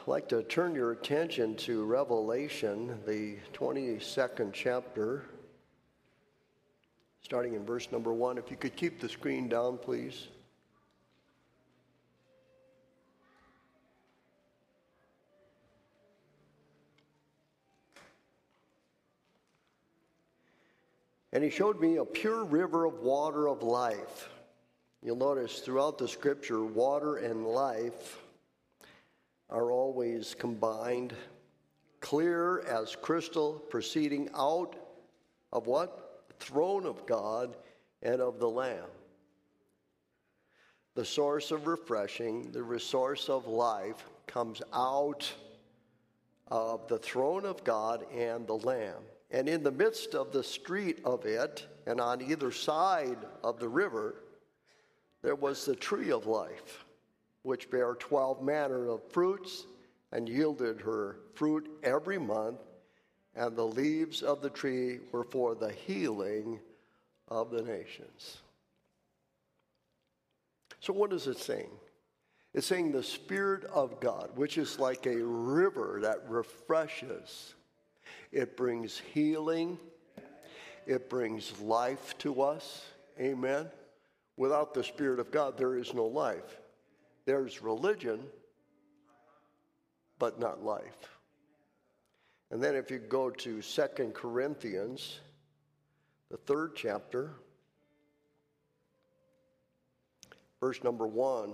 I'd like to turn your attention to Revelation, the 22nd chapter, starting in verse number 1. If you could keep the screen down, please. And he showed me a pure river of water of life. You'll notice throughout the scripture, water and life are always combined, clear as crystal, proceeding out of what? The throne of God and of the Lamb. The source of refreshing, the source of life comes out of the throne of God and the Lamb. And in the midst of the street of it, and on either side of the river, there was the tree of life, which bare 12 manner of fruits, and yielded her fruit every month, and the leaves of the tree were for the healing of the nations. So what is it saying? It's saying the Spirit of God, which is like a river that refreshes. It brings healing. It brings life to us. Amen. Without the Spirit of God, there is no life. There's religion, but not life. And then if you go to 2 Corinthians, the 3rd chapter, verse number 1.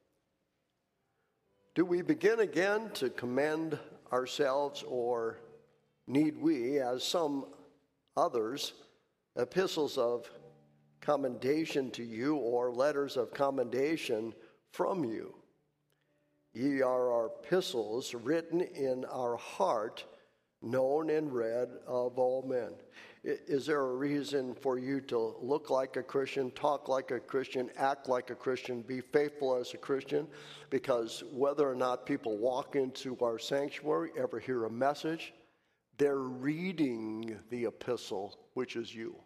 Do we begin again to commend ourselves, or need we, as some others, epistles of commendation to you, or letters of commendation from you? Ye are our epistles, written in our heart, known and read of all men. Is there a reason for you to look like a Christian, talk like a Christian, act like a Christian, be faithful as a Christian? Because whether or not people walk into our sanctuary, ever hear a message, they're reading the epistle, which is you.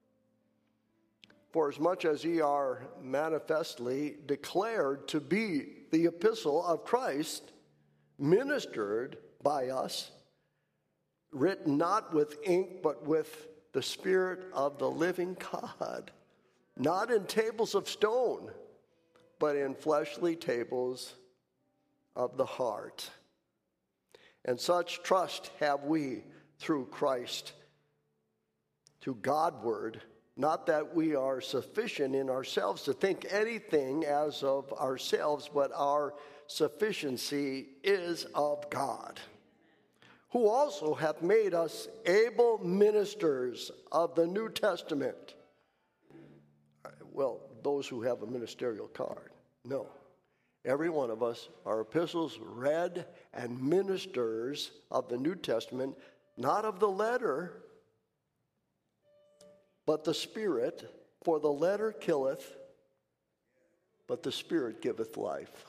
For as much as ye are manifestly declared to be the epistle of Christ, ministered by us, written not with ink, but with the Spirit of the living God, not in tables of stone, but in fleshly tables of the heart. And such trust have we through Christ to Godward, not that we are sufficient in ourselves to think anything as of ourselves, but our sufficiency is of God, who also hath made us able ministers of the New Testament. Well, those who have a ministerial card. No. Every one of us are epistles read and ministers of the New Testament, not of the letter, but the Spirit. For the letter killeth, but the Spirit giveth life.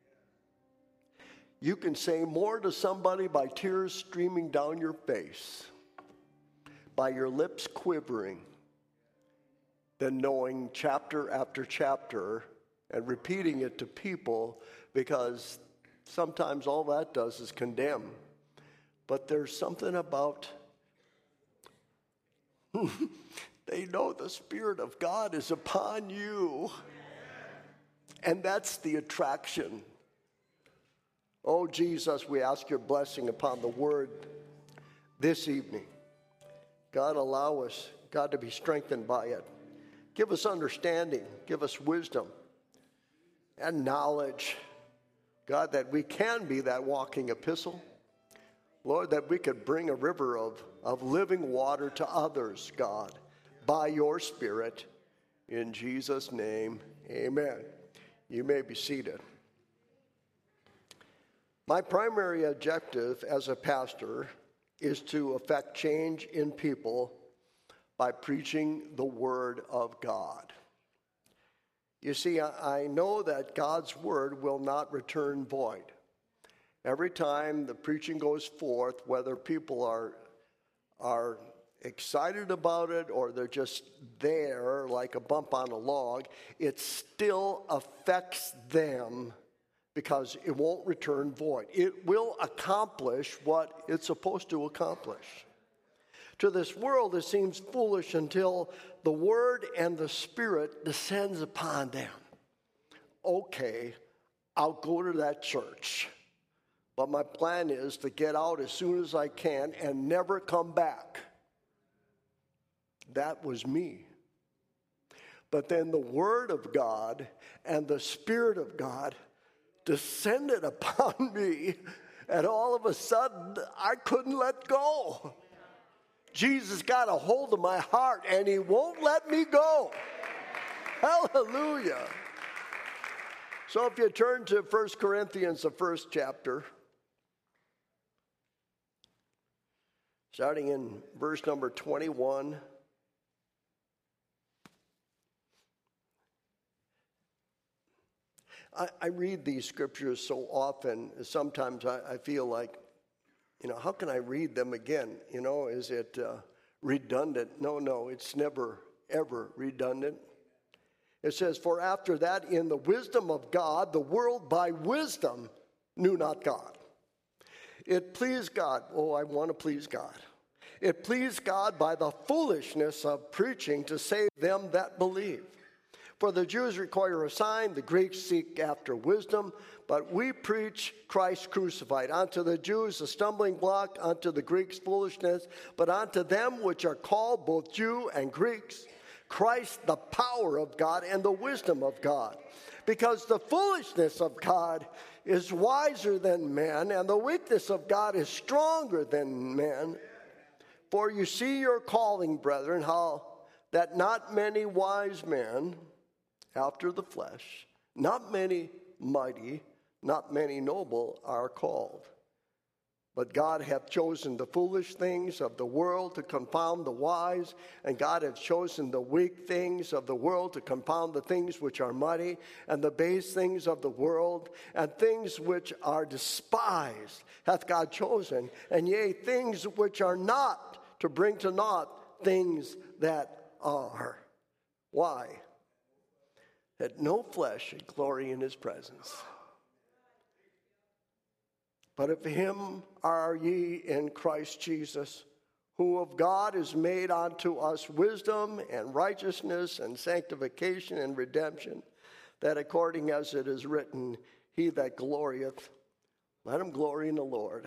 You can say more to somebody by tears streaming down your face, by your lips quivering, than knowing chapter after chapter and repeating it to people, because sometimes all that does is condemn. But there's something about they know the Spirit of God is upon you, and that's the attraction. Oh, Jesus, we ask your blessing upon the word this evening. God, allow us, God, to be strengthened by it. Give us understanding. Give us wisdom and knowledge. God, that we can be that walking epistle. Lord, that we could bring a river of living water to others, God, by your Spirit. In Jesus' name, amen. You may be seated. My primary objective as a pastor is to effect change in people by preaching the Word of God. You see, I know that God's Word will not return void. Every time the preaching goes forth, whether people are excited about it or they're just there like a bump on a log, it still affects them because it won't return void. It will accomplish what it's supposed to accomplish. To this world, it seems foolish until the Word and the Spirit descends upon them. Okay, I'll go to that church, but my plan is to get out as soon as I can and never come back. That was me. But then the Word of God and the Spirit of God descended upon me, and all of a sudden, I couldn't let go. Jesus got a hold of my heart, and he won't let me go. Hallelujah. So if you turn to 1 Corinthians, the first chapter, starting in verse number 21. I read these scriptures so often, sometimes I feel like, how can I read them again? Is it redundant? No, it's never, ever redundant. It says, for after that, in the wisdom of God, the world by wisdom knew not God. It pleased God. Oh, I want to please God. It pleased God by the foolishness of preaching to save them that believe. For the Jews require a sign, the Greeks seek after wisdom, but we preach Christ crucified. Unto the Jews a stumbling block, unto the Greeks foolishness, but unto them which are called, both Jew and Greeks, Christ the power of God and the wisdom of God. Because the foolishness of God is wiser than men, and the weakness of God is stronger than men. For you see your calling, brethren, how that not many wise men after the flesh, not many mighty, not many noble are called. But God hath chosen the foolish things of the world to confound the wise, and God hath chosen the weak things of the world to confound the things which are mighty, and the base things of the world, and things which are despised hath God chosen, and yea, things which are not, to bring to naught things that are. Why? That no flesh should glory in his presence. But of him are ye in Christ Jesus, who of God is made unto us wisdom and righteousness and sanctification and redemption, that according as it is written, he that glorieth, let him glory in the Lord.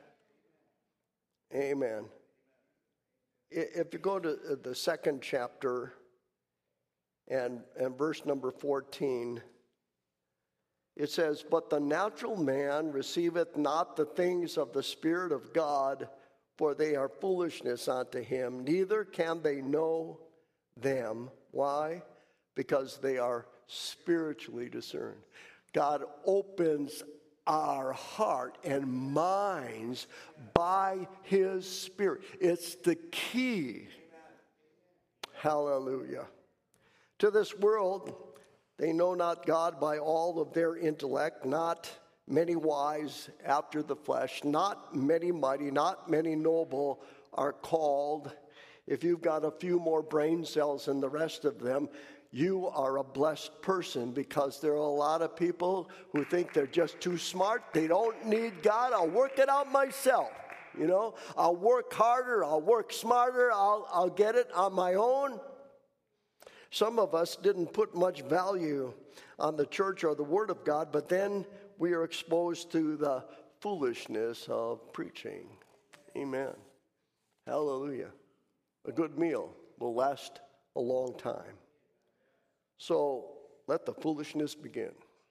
Amen. If you go to the second chapter, and verse number 14, it says, but the natural man receiveth not the things of the Spirit of God, for they are foolishness unto him, neither can they know them. Why? Because they are spiritually discerned. God opens our heart and minds by his Spirit. It's the key. Hallelujah. To this world, they know not God by all of their intellect, not many wise after the flesh, not many mighty, not many noble are called. If you've got a few more brain cells than the rest of them, you are a blessed person, because there are a lot of people who think they're just too smart. They don't need God. I'll work it out myself. I'll work harder. I'll work smarter. I'll get it on my own. Some of us didn't put much value on the church or the Word of God, but then we are exposed to the foolishness of preaching. Amen. Hallelujah. A good meal will last a long time. So let the foolishness begin.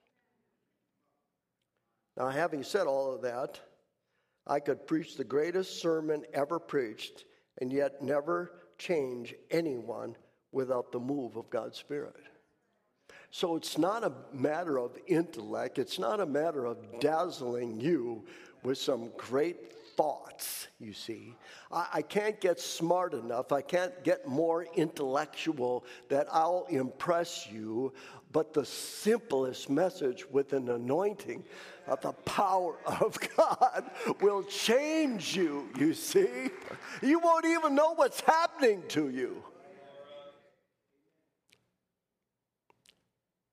Now, having said all of that, I could preach the greatest sermon ever preached and yet never change anyone without the move of God's Spirit. So it's not a matter of intellect. It's not a matter of dazzling you with some great thoughts, you see. I can't get smart enough. I can't get more intellectual that I'll impress you. But the simplest message with an anointing of the power of God will change you, you see. You won't even know what's happening to you.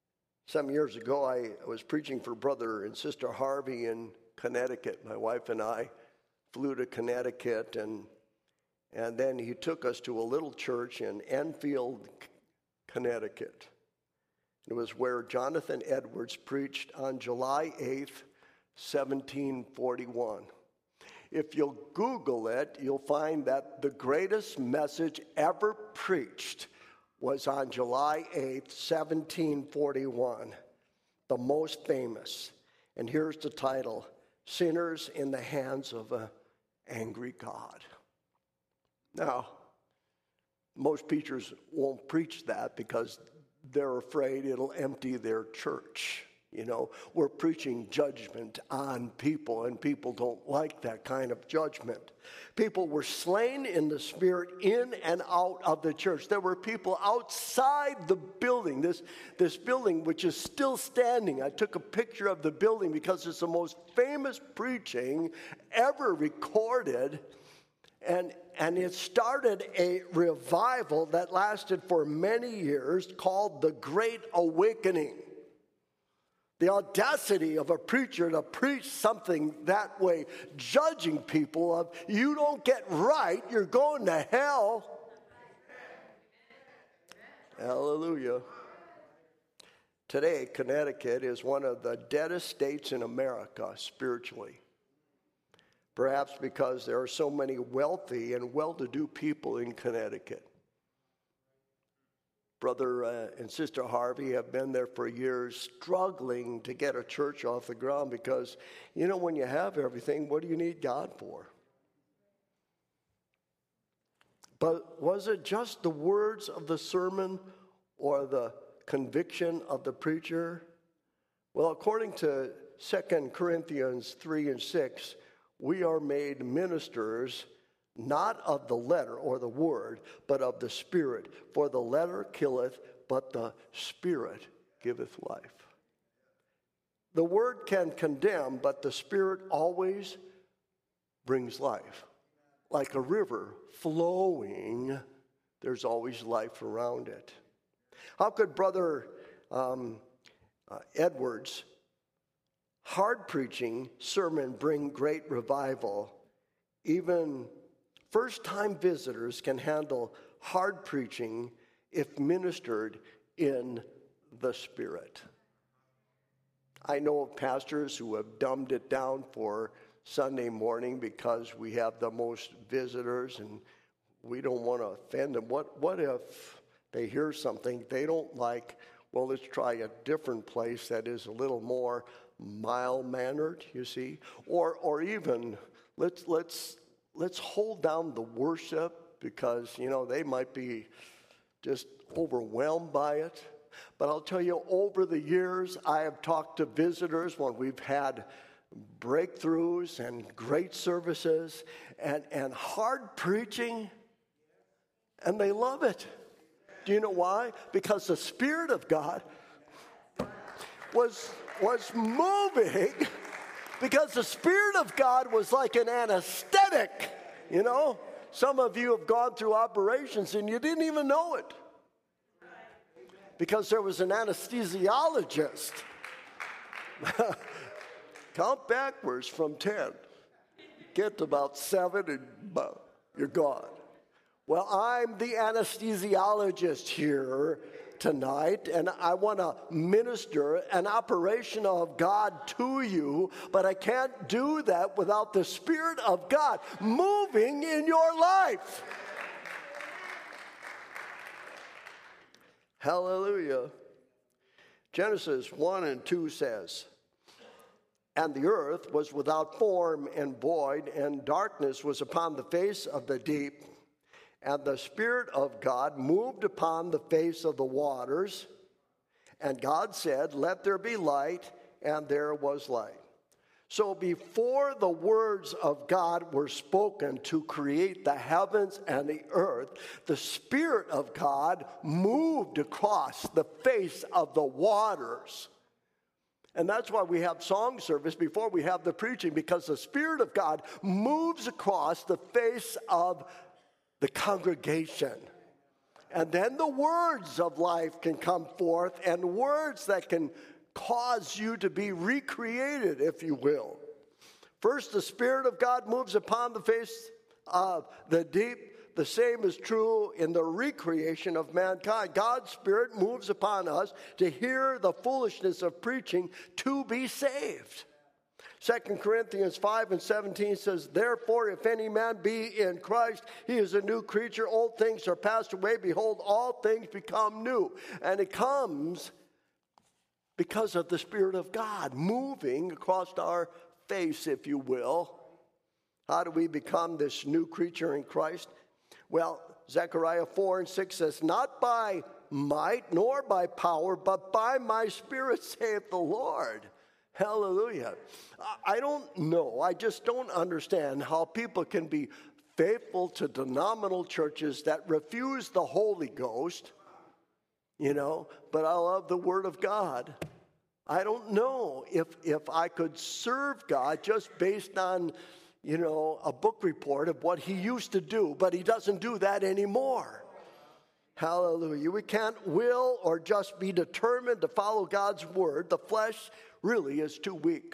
Some years ago, I was preaching for Brother and Sister Harvey in Connecticut. My wife and I flew to Connecticut, and then he took us to a little church in Enfield, Connecticut. It was where Jonathan Edwards preached on July 8th, 1741. If you'll Google it, you'll find that the greatest message ever preached was on July 8th, 1741, the most famous. And here's the title, Sinners in the Hands of an Angry God. Now, most preachers won't preach that because they're afraid it'll empty their church. You know, we're preaching judgment on people, and people don't like that kind of judgment. People were slain in the Spirit in and out of the church. There were people outside the building, this building which is still standing. I took a picture of the building because it's the most famous preaching ever recorded. And it started a revival that lasted for many years called the Great Awakening. The audacity of a preacher to preach something that way, judging people of, you don't get right, you're going to hell. Hallelujah. Today, Connecticut is one of the deadest states in America spiritually. Perhaps because there are so many wealthy and well-to-do people in Connecticut. Brother and Sister Harvey have been there for years, struggling to get a church off the ground because, you know, when you have everything, what do you need God for? But was it just the words of the sermon or the conviction of the preacher? Well, according to 2 Corinthians 3 and 6, we are made ministers not of the letter or the word, but of the Spirit. For the letter killeth, but the Spirit giveth life. The word can condemn, but the Spirit always brings life. Like a river flowing, there's always life around it. How could Brother Edwards' hard preaching sermon bring great revival? Even first-time visitors can handle hard preaching if ministered in the Spirit. I know of pastors who have dumbed it down for Sunday morning because we have the most visitors and we don't want to offend them. What if they hear something they don't like? Well, let's try a different place that is a little more mild-mannered, you see? Or even, let's hold down the worship because, you know, they might be just overwhelmed by it. But I'll tell you, over the years, I have talked to visitors when we've had breakthroughs and great services and hard preaching, and they love it. Do you know why? Because the Spirit of God was moving. Because the Spirit of God was like an anesthetic, you know. Some of you have gone through operations and you didn't even know it. Because there was an anesthesiologist. Count backwards from 10. Get to about 7 and you're gone. Well, I'm the anesthesiologist here tonight, and I want to minister an operation of God to you, but I can't do that without the Spirit of God moving in your life. Hallelujah. Genesis 1 and 2 says, "And the earth was without form and void, and darkness was upon the face of the deep. And the Spirit of God moved upon the face of the waters. And God said, let there be light, and there was light." So before the words of God were spoken to create the heavens and the earth, the Spirit of God moved across the face of the waters. And that's why we have song service before we have the preaching, because the Spirit of God moves across the face of the congregation. And then the words of life can come forth, and words that can cause you to be recreated, if you will. First, the Spirit of God moves upon the face of the deep. The same is true in the recreation of mankind. God's Spirit moves upon us to hear the foolishness of preaching to be saved. 2 Corinthians 5:17 says, therefore, if any man be in Christ, he is a new creature. Old things are passed away. Behold, all things become new. And it comes because of the Spirit of God moving across our face, if you will. How do we become this new creature in Christ? Well, Zechariah 4:6 says, not by might nor by power, but by my Spirit, saith the Lord. Hallelujah. I don't know. I just don't understand how people can be faithful to denominational churches that refuse the Holy Ghost, but I love the Word of God. I don't know if I could serve God just based on, a book report of what he used to do, but he doesn't do that anymore. Hallelujah. We can't will or just be determined to follow God's word. The flesh really is too weak.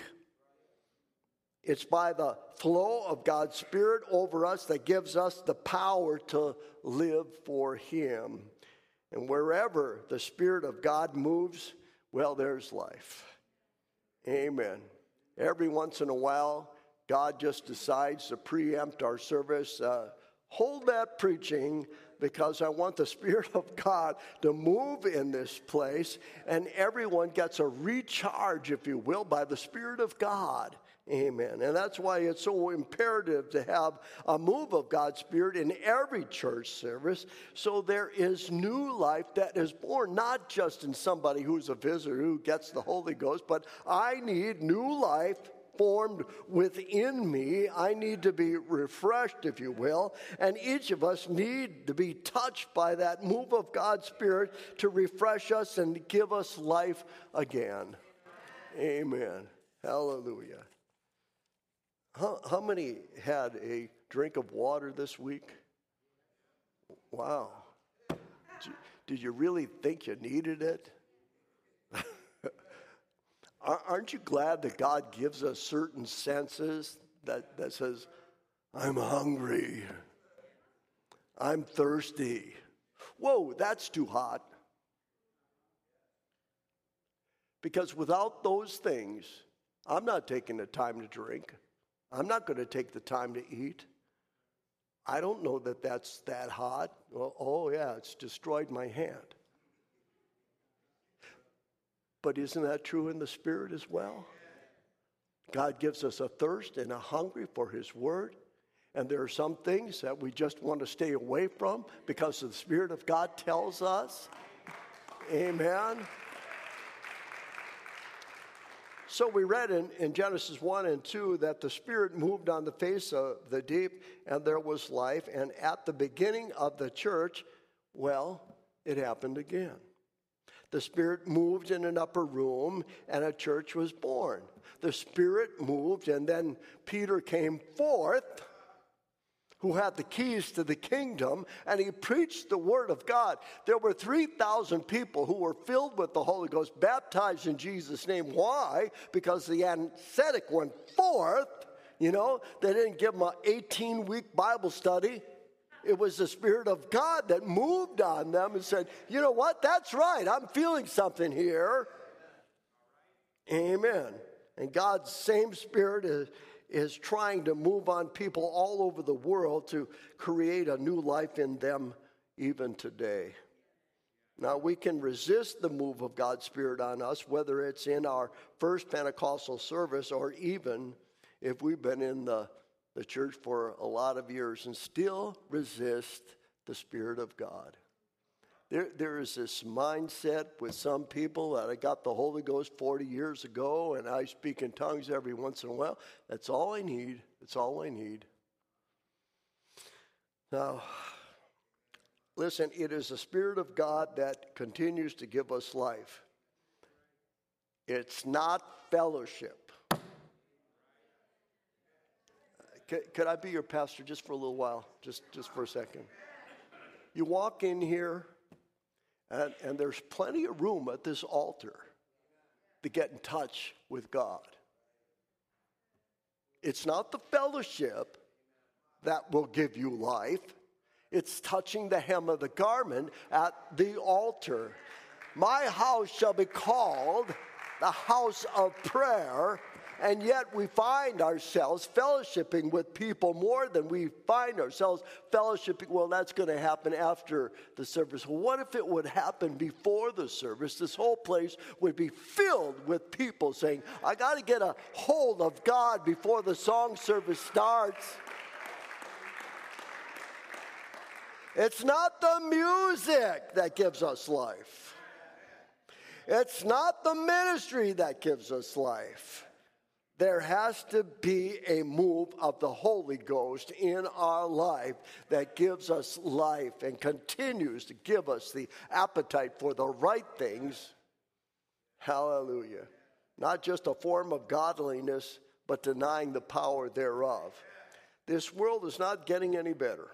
It's by the flow of God's Spirit over us that gives us the power to live for him. And wherever the Spirit of God moves, well, there's life. Amen. Every once in a while, God just decides to preempt our service. Hold that preaching, because I want the Spirit of God to move in this place, and everyone gets a recharge, if you will, by the Spirit of God. Amen. And that's why it's so imperative to have a move of God's Spirit in every church service, so there is new life that is born, not just in somebody who's a visitor who gets the Holy Ghost, but I need new life formed within me. I need to be refreshed, if you will, and each of us need to be touched by that move of God's Spirit to refresh us and give us life again. Amen. Hallelujah. How many had a drink of water this week? Wow. Did you really think you needed it? Aren't you glad that God gives us certain senses that says, I'm hungry, I'm thirsty. Whoa, that's too hot. Because without those things, I'm not taking the time to drink. I'm not going to take the time to eat. I don't know that that's that hot. Well, oh yeah, it's destroyed my hand. But isn't that true in the Spirit as well? God gives us a thirst and a hungry for his word. And there are some things that we just want to stay away from because the Spirit of God tells us. Amen. So we read in Genesis 1 and 2 that the Spirit moved on the face of the deep and there was life. And at the beginning of the church, well, it happened again. The Spirit moved in an upper room and a church was born. The Spirit moved and then Peter came forth, who had the keys to the kingdom, and he preached the word of God. There were 3,000 people who were filled with the Holy Ghost, baptized in Jesus' name. Why? Because the anesthetic went forth. They didn't give them an 18-week Bible study. It was the Spirit of God that moved on them and said, you know what? That's right. I'm feeling something here. Amen. And God's same Spirit is trying to move on people all over the world to create a new life in them even today. Now, we can resist the move of God's Spirit on us, whether it's in our first Pentecostal service or even if we've been in the church for a lot of years and still resist the Spirit of God. There is this mindset with some people that I got the Holy Ghost 40 years ago and I speak in tongues every once in a while. That's all I need. That's all I need. Now, listen, it is the Spirit of God that continues to give us life. It's not fellowship. Could I be your pastor just for a little while? Just for a second. You walk in here, and there's plenty of room at this altar to get in touch with God. It's not the fellowship that will give you life. It's touching the hem of the garment at the altar. My house shall be called the house of prayer, and yet we find ourselves fellowshipping with people more than we find ourselves fellowshipping. Well, that's going to happen after the service. Well, what if it would happen before the service? This whole place would be filled with people saying, I got to get a hold of God before the song service starts. It's not the music that gives us life. It's not the ministry that gives us life. There has to be a move of the Holy Ghost in our life that gives us life and continues to give us the appetite for the right things. Hallelujah. Not just a form of godliness, but denying the power thereof. This world is not getting any better.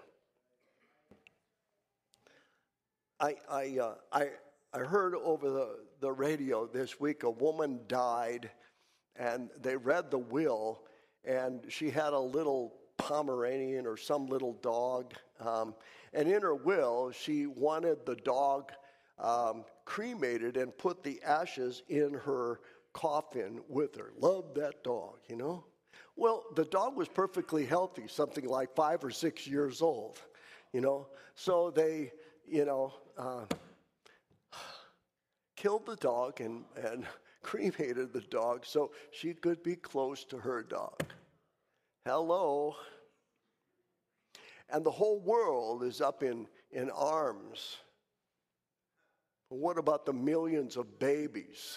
I heard over the radio this week a woman died, and they read the will, and she had a little Pomeranian or some little dog, and in her will she wanted the dog cremated and put the ashes in her coffin with her. Loved that dog, you know. Well, the dog was perfectly healthy, something like 5 or 6 years old, you know. So they, killed the dog and cremated the dog so she could be close to her dog. Hello. And the whole world is up in arms. What about the millions of babies?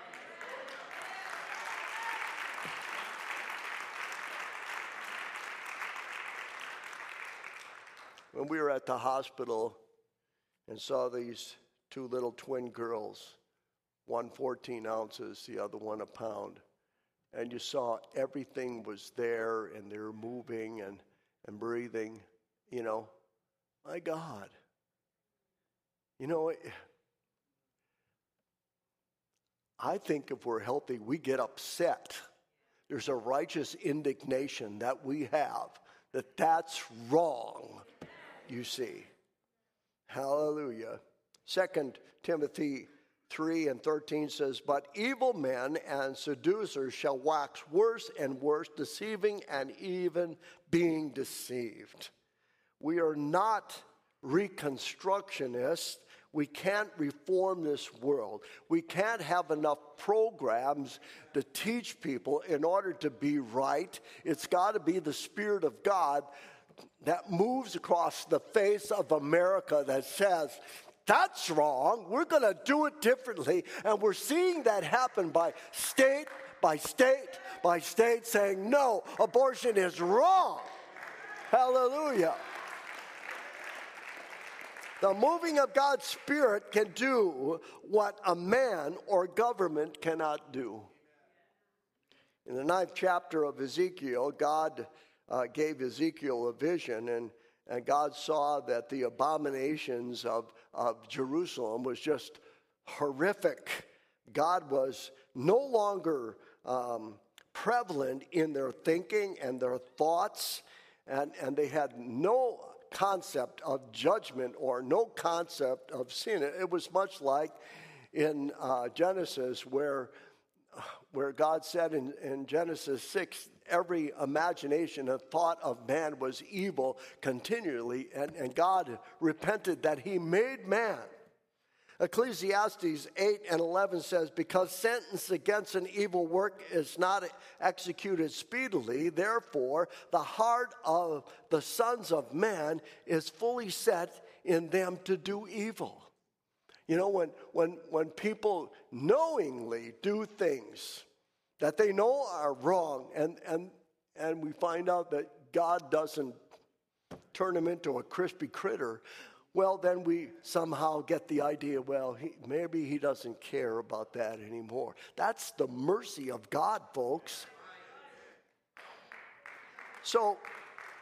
When we were at the hospital and saw these 2 little twin girls, one 14 ounces, the other one a pound, and you saw everything was there and they were moving and breathing, my God. I think if we're healthy, we get upset. There's a righteous indignation that we have that's wrong, you see. Hallelujah. 2 Timothy 3:13 says, but evil men and seducers shall wax worse and worse, deceiving and even being deceived. We are not reconstructionists. We can't reform this world. We can't have enough programs to teach people in order to be right. It's got to be the Spirit of God that moves across the face of America that says, that's wrong. We're going to do it differently. And we're seeing that happen by state, by state, by state saying, no, abortion is wrong. Hallelujah. The moving of God's Spirit can do what a man or government cannot do. In the 9th chapter of Ezekiel, God gave Ezekiel a vision, and God saw that the abominations of Jerusalem was just horrific. God was no longer prevalent in their thinking and their thoughts, and they had no concept of judgment or no concept of sin. It was much like in Genesis where God said in Genesis 6, every imagination and thought of man was evil continually, and God repented that he made man. Ecclesiastes 8:11 says, because sentence against an evil work is not executed speedily, therefore the heart of the sons of man is fully set in them to do evil. When people knowingly do things that they know are wrong, and we find out that God doesn't turn them into a crispy critter, well, then we somehow get the idea, well, maybe he doesn't care about that anymore. That's the mercy of God, folks. So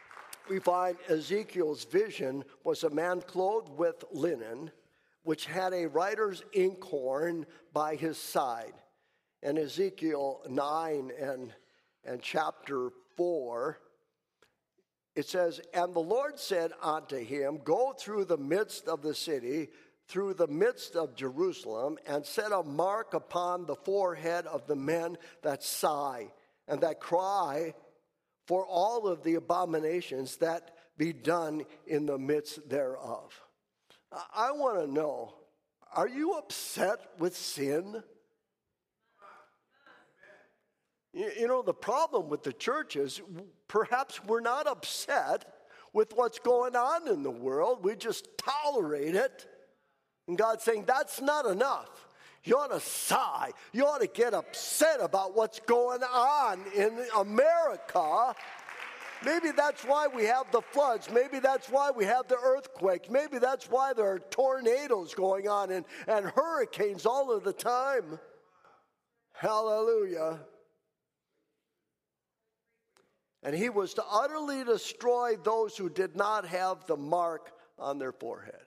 we find Ezekiel's vision was a man clothed with linen, which had a writer's inkhorn by his side. In Ezekiel 9 and chapter 4, it says, "And the Lord said unto him, Go through the midst of the city, through the midst of Jerusalem, and set a mark upon the forehead of the men that sigh, and that cry for all of the abominations that be done in the midst thereof." I want to know, are you upset with sin? You know, the problem with the church is perhaps we're not upset with what's going on in the world. We just tolerate it. And God's saying that's not enough. You ought to sigh. You ought to get upset about what's going on in America. Maybe that's why we have the floods. Maybe that's why we have the earthquakes. Maybe that's why there are tornadoes going on and hurricanes all of the time. Hallelujah. And he was to utterly destroy those who did not have the mark on their forehead.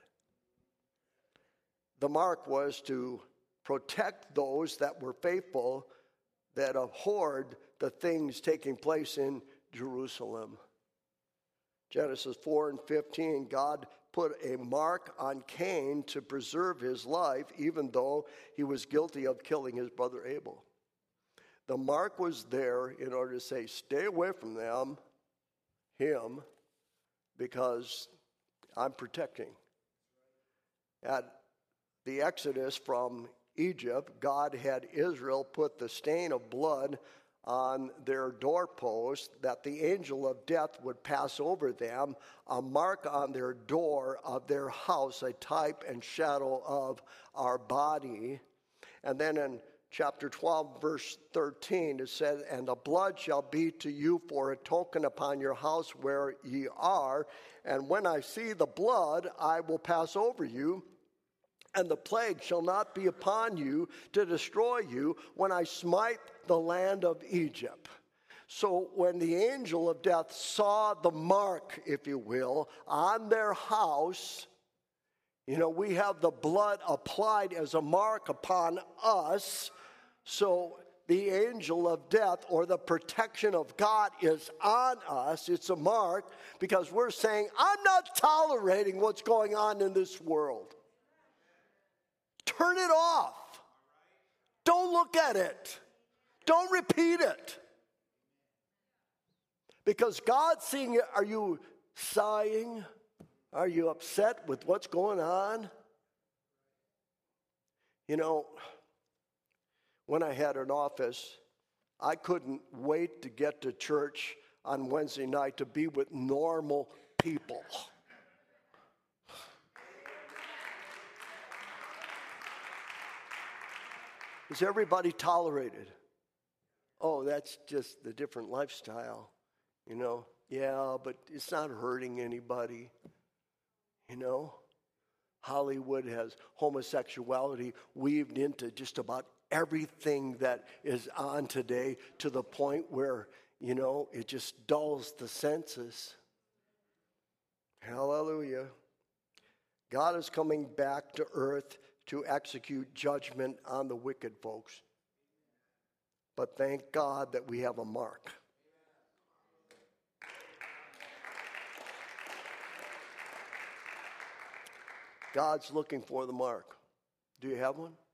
The mark was to protect those that were faithful, that abhorred the things taking place in Jerusalem. Genesis 4 and 15, God put a mark on Cain to preserve his life, even though he was guilty of killing his brother Abel. The mark was there in order to say, stay away from him, because I'm protecting. At the Exodus from Egypt, God had Israel put the stain of blood on their doorpost, that the angel of death would pass over them, a mark on their door of their house, a type and shadow of our body. And then in chapter 12, verse 13, it says, "And the blood shall be to you for a token upon your house where ye are. And when I see the blood, I will pass over you. And the plague shall not be upon you to destroy you when I smite the land of Egypt." So when the angel of death saw the mark, if you will, on their house, you know, we have the blood applied as a mark upon us. So the angel of death, or the protection of God, is on us. It's a mark because we're saying, I'm not tolerating what's going on in this world. Turn it off. Don't look at it. Don't repeat it. Because God's seeing it. Are you sighing? Are you upset with what's going on? You know, when I had an office, I couldn't wait to get to church on Wednesday night to be with normal people. Is everybody tolerated? Oh, that's just the different lifestyle, you know. Yeah, but it's not hurting anybody, you know. Hollywood has homosexuality weaved into just about everything that is on today, to the point where, you know, it just dulls the senses. Hallelujah. God is coming back to earth to execute judgment on the wicked, folks. But thank God that we have a mark. God's looking for the mark. Do you have one?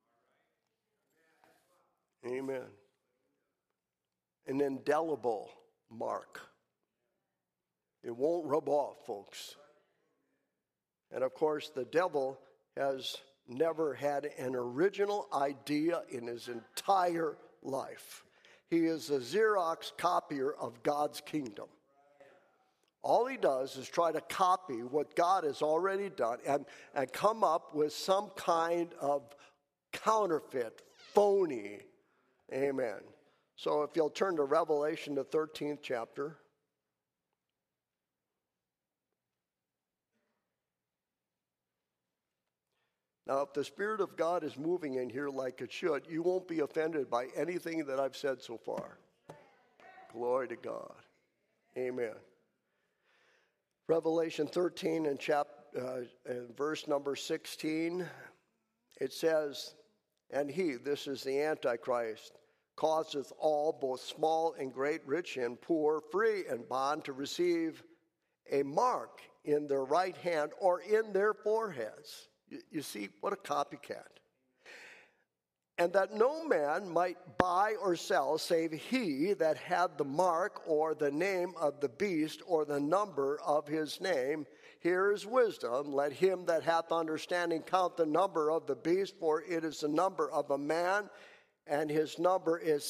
Amen. An indelible mark. It won't rub off, folks. And of course, the devil has never had an original idea in his entire life. He is a Xerox copier of God's kingdom. All he does is try to copy what God has already done and come up with some kind of counterfeit, phony. Amen. So if you'll turn to Revelation, the 13th chapter. Now, if the Spirit of God is moving in here like it should, you won't be offended by anything that I've said so far. Glory to God. Amen. Revelation 13 and verse number 16, it says, "And he," this is the Antichrist, "causeth all, both small and great, rich and poor, free and bond, to receive a mark in their right hand or in their foreheads." You see, what a copycat. "And that no man might buy or sell, save he that had the mark or the name of the beast or the number of his name. Here is wisdom. Let him that hath understanding count the number of the beast, for it is the number of a man, and his number is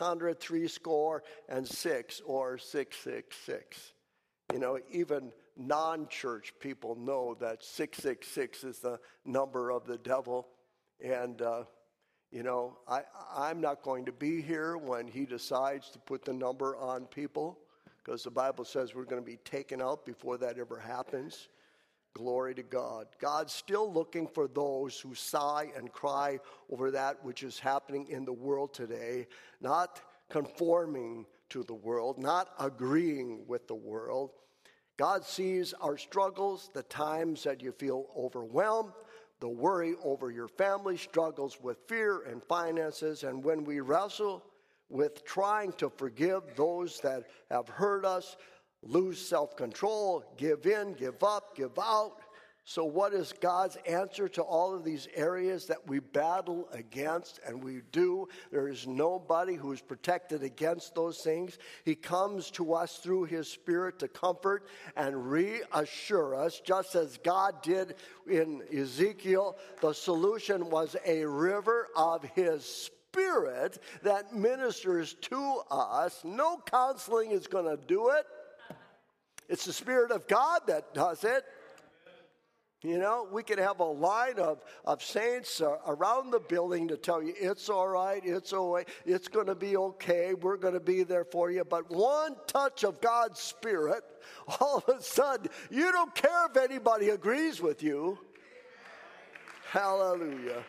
666, or 666. You know, even non-church people know that 666 is the number of the devil. And, you know, I'm not going to be here when he decides to put the number on people, because the Bible says we're going to be taken out before that ever happens. Glory to God. God's still looking for those who sigh and cry over that which is happening in the world today, not conforming to the world, not agreeing with the world. God sees our struggles, the times that you feel overwhelmed, the worry over your family, struggles with fear and finances, and when we wrestle with trying to forgive those that have hurt us, lose self-control, give in, give up, give out. So what is God's answer to all of these areas that we battle against? And we do. There is nobody who is protected against those things. He comes to us through his Spirit to comfort and reassure us, just as God did in Ezekiel. The solution was a river of his Spirit that ministers to us. No counseling is going to do it. It's the Spirit of God that does it. You know, we could have a line of saints around the building to tell you, it's all right, it's all right, it's going to be okay, we're going to be there for you. But one touch of God's Spirit, all of a sudden, you don't care if anybody agrees with you. Hallelujah.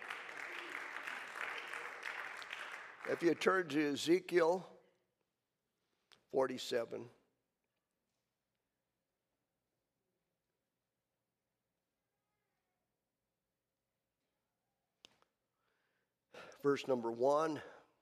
If you turn to Ezekiel 47. Verse number 1,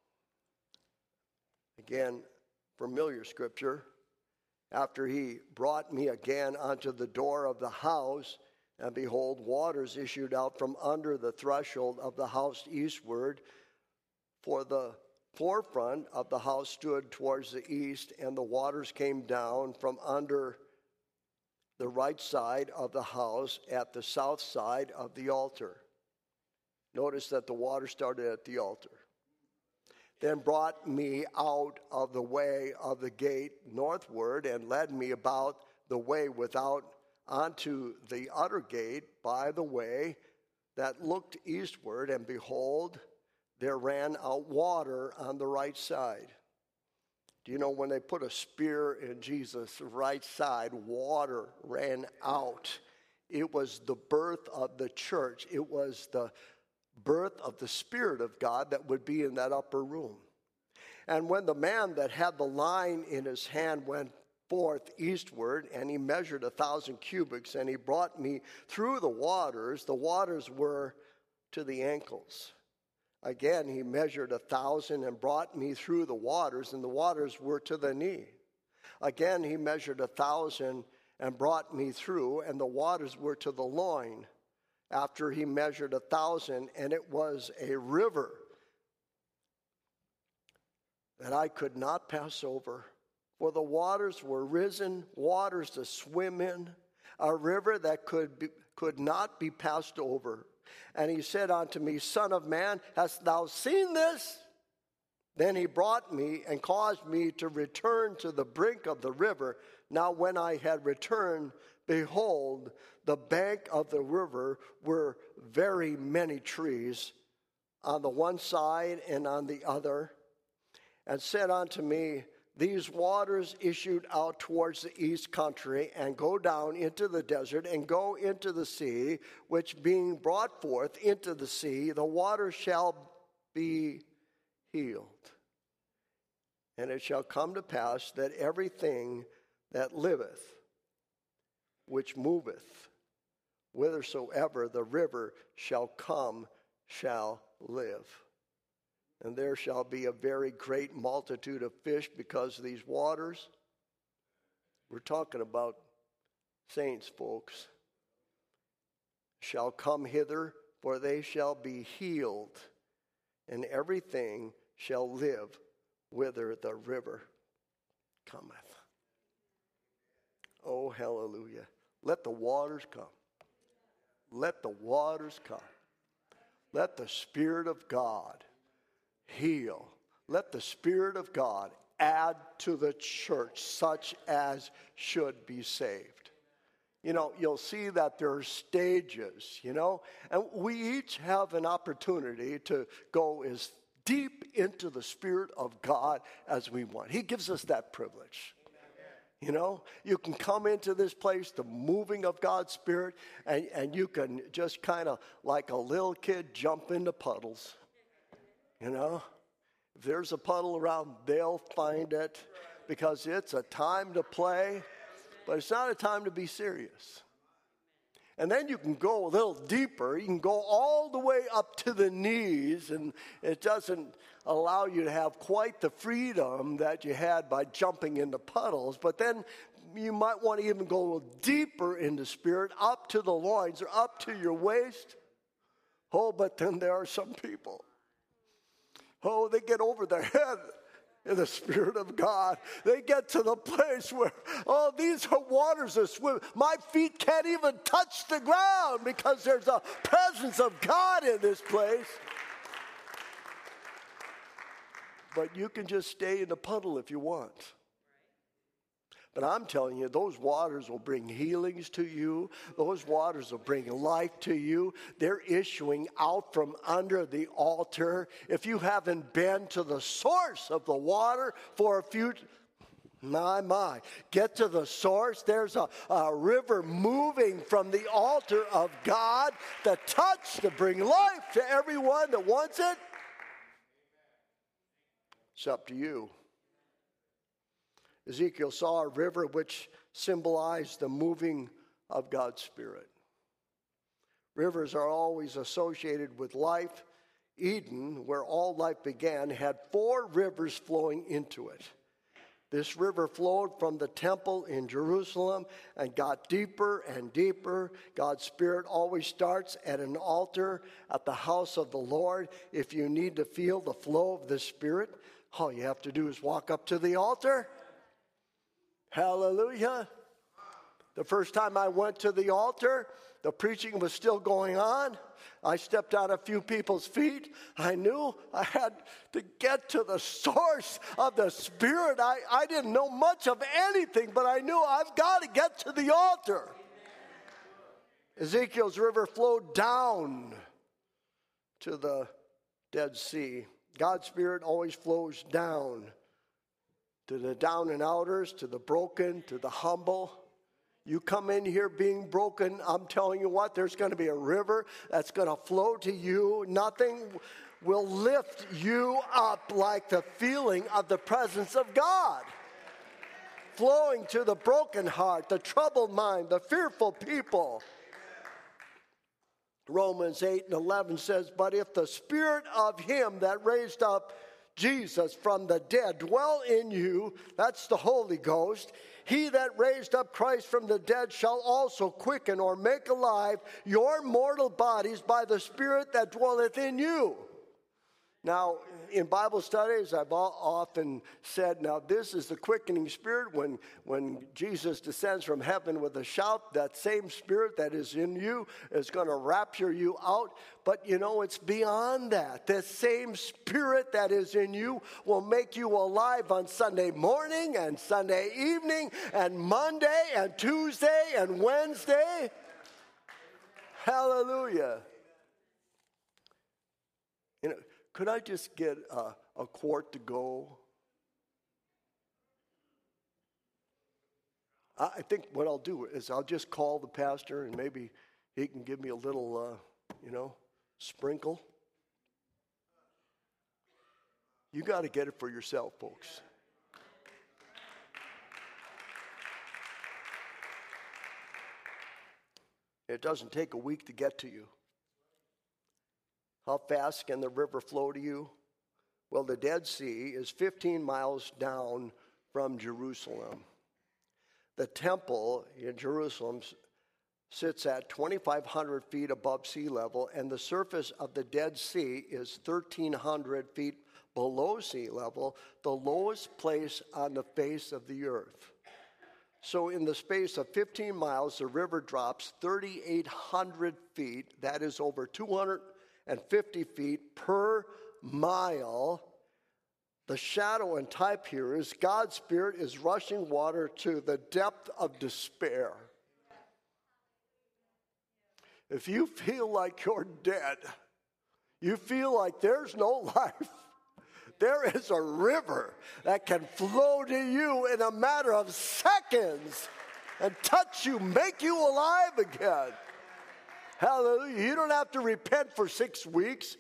again, familiar scripture. "After he brought me again unto the door of the house, and behold, waters issued out from under the threshold of the house eastward. For the forefront of the house stood towards the east, and the waters came down from under the right side of the house at the south side of the altar." Notice that the water started at the altar. "Then brought me out of the way of the gate northward, and led me about the way without unto the utter gate by the way that looked eastward, and behold, there ran out water on the right side." Do you know when they put a spear in Jesus' right side, water ran out? It was the birth of the church. It was the birth of the Spirit of God that would be in that upper room. "And when the man that had the line in his hand went forth eastward, and he measured 1,000 cubits, and he brought me through the waters were to the ankles. Again he measured 1,000 and brought me through the waters, and the waters were to the knee. Again he measured 1,000 and brought me through, and the waters were to the loin. After he measured 1,000, and it was a river that I could not pass over, for the waters were risen, waters to swim in, a river that could not be passed over. And he said unto me, Son of man, hast thou seen this? Then he brought me and caused me to return to the brink of the river. Now when I had returned, behold, the bank of the river were very many trees on the one side and on the other, and said unto me, These waters issued out towards the east country, and go down into the desert, and go into the sea, which being brought forth into the sea, the water shall be healed. And it shall come to pass that everything that liveth which moveth. Whithersoever the river shall come, shall live. And there shall be a very great multitude of fish because of these waters. We're talking about saints, folks. Shall come hither, for they shall be healed, and everything shall live whither the river cometh. Oh, hallelujah. Let the waters come. Let the waters come. Let the Spirit of God heal. Let the Spirit of God add to the church such as should be saved. You know, you'll see that there are stages, you know, and we each have an opportunity to go as deep into the Spirit of God as we want. He gives us that privilege. You know, you can come into this place, the moving of God's Spirit, and you can just kind of like a little kid jump into puddles. You know, if there's a puddle around, they'll find it because it's a time to play, but it's not a time to be serious. And then you can go a little deeper. You can go all the way up to the knees, and it doesn't allow you to have quite the freedom that you had by jumping into puddles. But then you might want to even go deeper in the Spirit, up to the loins or up to your waist. Oh, but then there are some people. Oh, they get over their head in the Spirit of God. They get to the place where, oh, these are waters that swim. My feet can't even touch the ground because there's a presence of God in this place. But you can just stay in the puddle if you want. But I'm telling you, those waters will bring healings to you. Those waters will bring life to you. They're issuing out from under the altar. If you haven't been to the source of the water for a few, get to the source. There's a river moving from the altar of God, the touch to bring life to everyone that wants it. It's up to you. Ezekiel saw a river which symbolized the moving of God's Spirit. Rivers are always associated with life. Eden, where all life began, had 4 rivers flowing into it. This river flowed from the temple in Jerusalem and got deeper and deeper. God's Spirit always starts at an altar at the house of the Lord. If you need to feel the flow of the Spirit, all you have to do is walk up to the altar. Hallelujah. The first time I went to the altar, the preaching was still going on. I stepped on a few people's feet. I knew I had to get to the source of the Spirit. I didn't know much of anything, but I knew I've got to get to the altar. Ezekiel's river flowed down to the Dead Sea. God's Spirit always flows down to the down and outers, to the broken, to the humble. You come in here being broken, I'm telling you what, there's going to be a river that's going to flow to you. Nothing will lift you up like the feeling of the presence of God. Flowing to the broken heart, the troubled mind, the fearful people. Romans 8:11 says, but if the Spirit of him that raised up Jesus from the dead dwell in you, that's the Holy Ghost, he that raised up Christ from the dead shall also quicken or make alive your mortal bodies by the Spirit that dwelleth in you. Now, in Bible studies, I've often said, now this is the quickening Spirit. When Jesus descends from heaven with a shout, that same Spirit that is in you is going to rapture you out. But you know, it's beyond that. The same Spirit that is in you will make you alive on Sunday morning and Sunday evening and Monday and Tuesday and Wednesday. Hallelujah. You know, could I just get a quart to go? I think what I'll do is I'll just call the pastor and maybe he can give me a little, sprinkle. You got to get it for yourself, folks. It doesn't take a week to get to you. How fast can the river flow to you? Well, the Dead Sea is 15 miles down from Jerusalem. The temple in Jerusalem sits at 2,500 feet above sea level, and the surface of the Dead Sea is 1,300 feet below sea level, the lowest place on the face of the earth. So in the space of 15 miles, the river drops 3,800 feet. That is over 250 feet per mile. The shadow and type here is God's Spirit is rushing water to the depth of despair. If you feel like you're dead, you feel like there's no life, there is a river that can flow to you in a matter of seconds and touch you, make you alive again. Hallelujah. You don't have to repent for 6 weeks.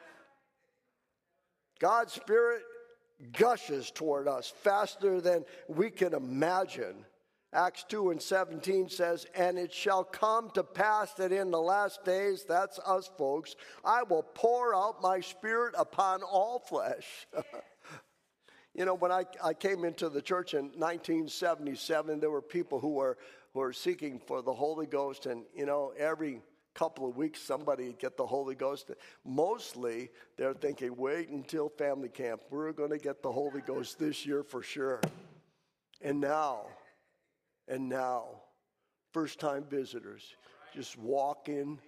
God's Spirit gushes toward us faster than we can imagine. Acts 2:17 says, and it shall come to pass that in the last days, that's us folks, I will pour out my Spirit upon all flesh. You know, when I came into the church in 1977, there were people who were seeking for the Holy Ghost, and, you know, every couple of weeks somebody would get the Holy Ghost. Mostly they're thinking, wait until family camp. We're going to get the Holy Ghost this year for sure. And now, first-time visitors just walk in.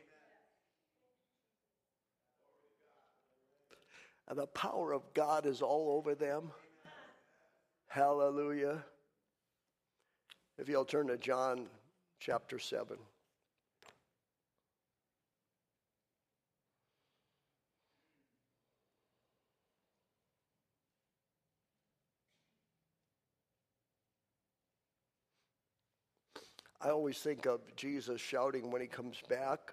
And the power of God is all over them. Hallelujah. If you'll turn to John chapter 7. I always think of Jesus shouting when he comes back,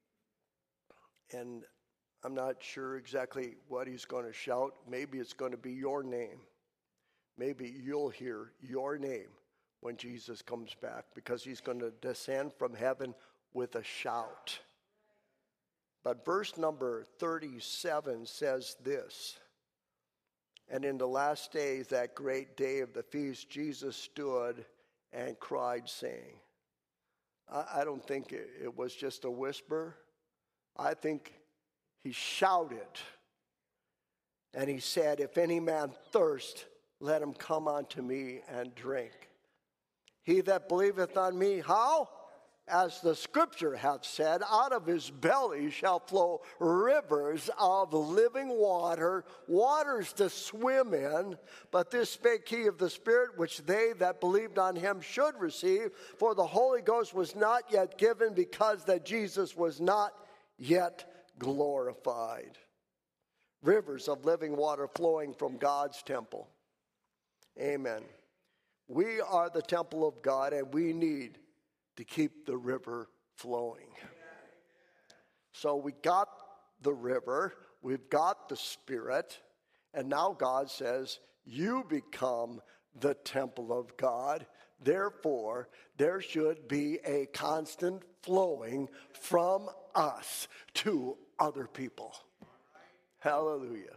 and I'm not sure exactly what he's going to shout. Maybe it's going to be your name. Maybe you'll hear your name when Jesus comes back, because he's going to descend from heaven with a shout. But verse number 37 says this, and in the last days, that great day of the feast, Jesus stood and cried, saying, I don't think it was just a whisper. I think he shouted. And he said, if any man thirst, let him come unto me and drink. He that believeth on me, how? As the scripture hath said, out of his belly shall flow rivers of living water, waters to swim in. But this spake he of the Spirit, which they that believed on him should receive. For the Holy Ghost was not yet given, because that Jesus was not yet glorified. Rivers of living water flowing from God's temple. Amen. We are the temple of God, and we need to keep the river flowing. So we got the river, we've got the Spirit, and now God says, you become the temple of God. Therefore, there should be a constant flowing from us to other people. Hallelujah.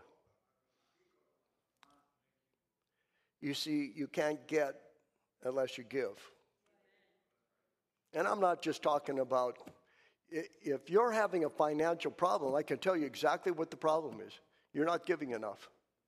You see, you can't get unless you give. And I'm not just talking about, if you're having a financial problem, I can tell you exactly what the problem is. You're not giving enough.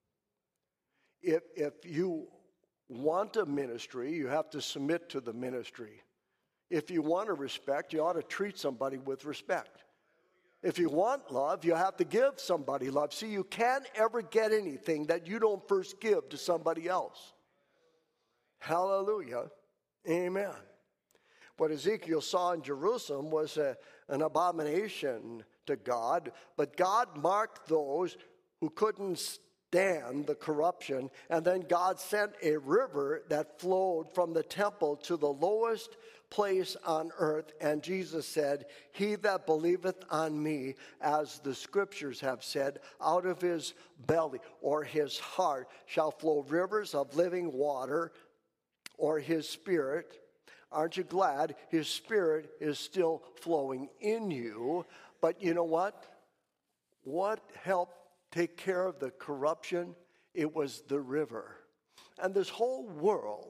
If you want a ministry, you have to submit to the ministry. If you want to respect, you ought to treat somebody with respect. If you want love, you have to give somebody love. See, you can't ever get anything that you don't first give to somebody else. Hallelujah. Amen. What Ezekiel saw in Jerusalem was an abomination to God, but God marked those who couldn't stand the corruption, and then God sent a river that flowed from the temple to the lowest place on earth, and Jesus said, he that believeth on me, as the scriptures have said, out of his belly or his heart shall flow rivers of living water, or his Spirit. Aren't you glad His Spirit is still flowing in you? But you know what? What helped take care of the corruption? It was the river. And this whole world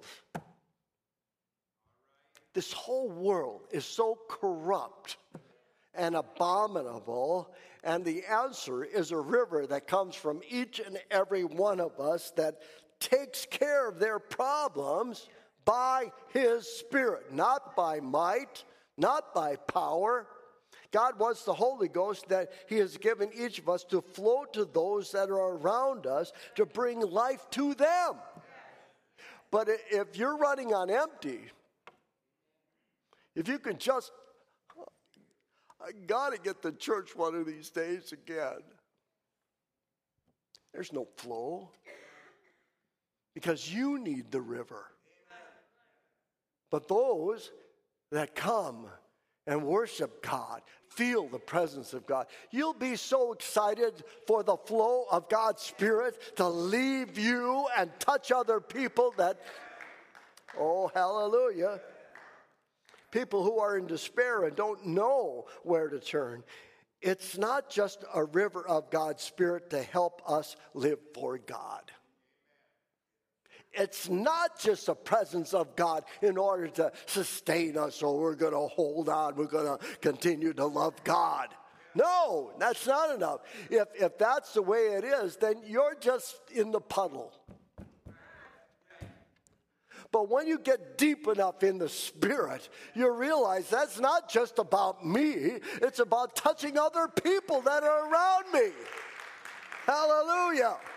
is so corrupt and abominable, and the answer is a river that comes from each and every one of us that takes care of their problems by His Spirit, not by might, not by power. God wants the Holy Ghost that He has given each of us to flow to those that are around us to bring life to them. But if you're running on empty, if you can just, I got to get to church one of these days again. There's no flow because you need the river. But those that come and worship God, feel the presence of God, you'll be so excited for the flow of God's Spirit to leave you and touch other people that, oh, hallelujah. People who are in despair and don't know where to turn. It's not just a river of God's Spirit to help us live for God. It's not just the presence of God in order to sustain us, or we're going to hold on, we're going to continue to love God. No, that's not enough. If that's the way it is, then you're just in the puddle. But when you get deep enough in the Spirit, you realize that's not just about me. It's about touching other people that are around me. Hallelujah.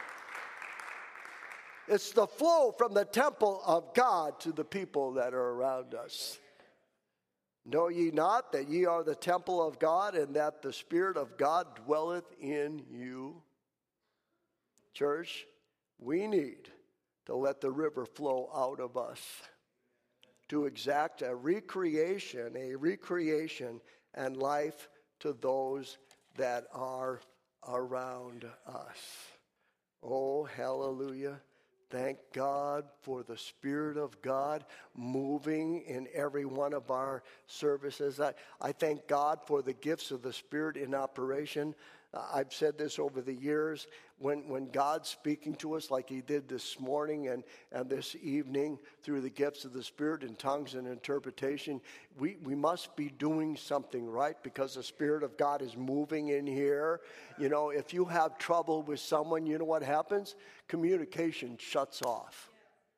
It's the flow from the temple of God to the people that are around us. Know ye not that ye are the temple of God, and that the Spirit of God dwelleth in you? Church, we need to let the river flow out of us, to exact a recreation and life to those that are around us. Oh, hallelujah. Thank God for the Spirit of God moving in every one of our services. I thank God for the gifts of the Spirit in operation. I've said this over the years. When God's speaking to us like He did this morning and this evening through the gifts of the Spirit in tongues and interpretation, we must be doing something right, because the Spirit of God is moving in here. You know, if you have trouble with someone, you know what happens? Communication shuts off.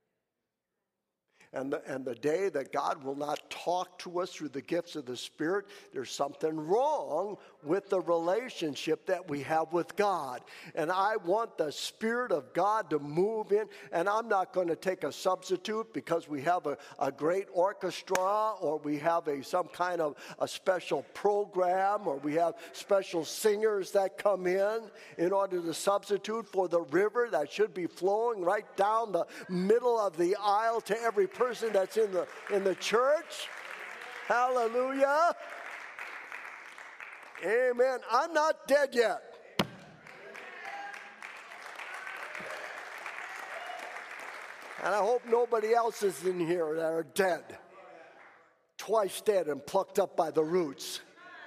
And the day that God will not talk to us through the gifts of the Spirit, there's something wrong with the relationship that we have with God. And I want the Spirit of God to move in. And I'm not going to take a substitute because we have a great orchestra, or we have some kind of a special program, or we have special singers that come in order to substitute for the river that should be flowing right down the middle of the aisle to every person that's in the church. Hallelujah. Amen. I'm not dead yet. And I hope nobody else is in here that are dead. Twice dead and plucked up by the roots.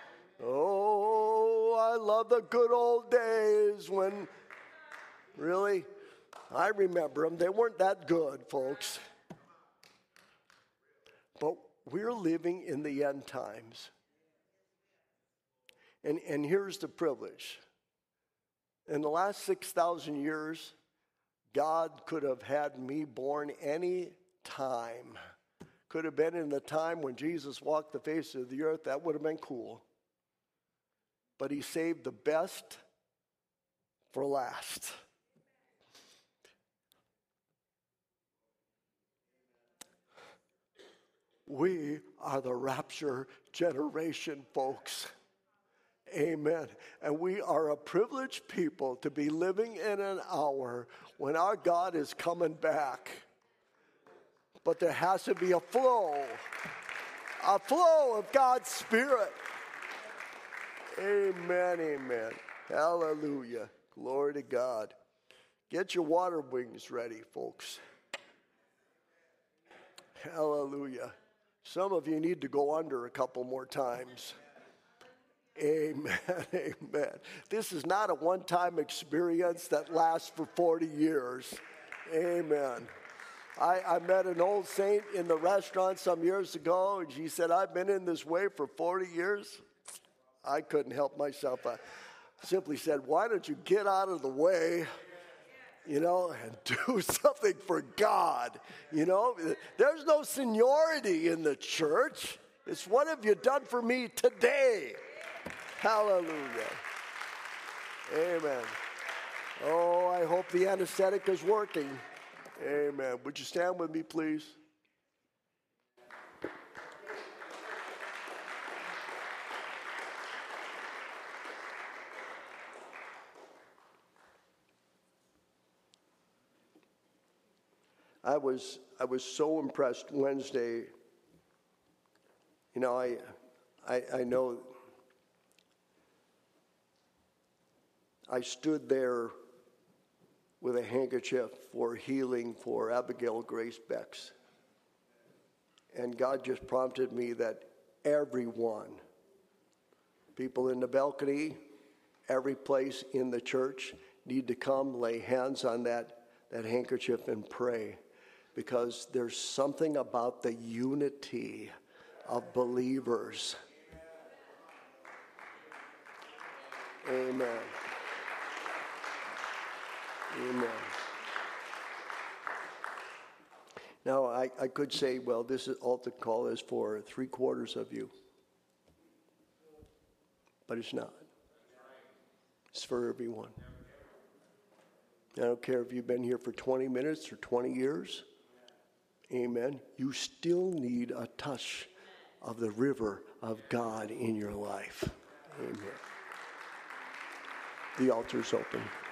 Oh, I love the good old days when, really, I remember them. They weren't that good, folks. But we're living in the end times. And here's the privilege. In the last 6,000 years, God could have had me born any time. Could have been in the time when Jesus walked the face of the earth. That would have been cool. But He saved the best for last. We are the rapture generation, folks. Amen. And we are a privileged people to be living in an hour when our God is coming back. But there has to be a flow of God's Spirit. Amen, amen. Hallelujah. Glory to God. Get your water wings ready, folks. Hallelujah. Some of you need to go under a couple more times. Amen, amen. This is not a one-time experience that lasts for 40 years. Amen. I met an old saint in the restaurant some years ago, and she said, I've been in this way for 40 years. I couldn't help myself. I simply said, why don't you get out of the way, and do something for God? There's no seniority in the church. It's what have you done for me today? Hallelujah. Amen. Oh, I hope the anesthetic is working. Amen. Would you stand with me, please? I was so impressed Wednesday. I know I stood there with a handkerchief for healing for Abigail Grace Becks. And God just prompted me that everyone, people in the balcony, every place in the church, need to come lay hands on that handkerchief and pray. Because there's something about the unity of believers. Amen. Amen. Now, I could say, well, this altar call is for 3/4 of you. But it's not. It's for everyone. I don't care if you've been here for 20 minutes or 20 years. Amen. You still need a touch of the river of God in your life. Amen. The altar's open.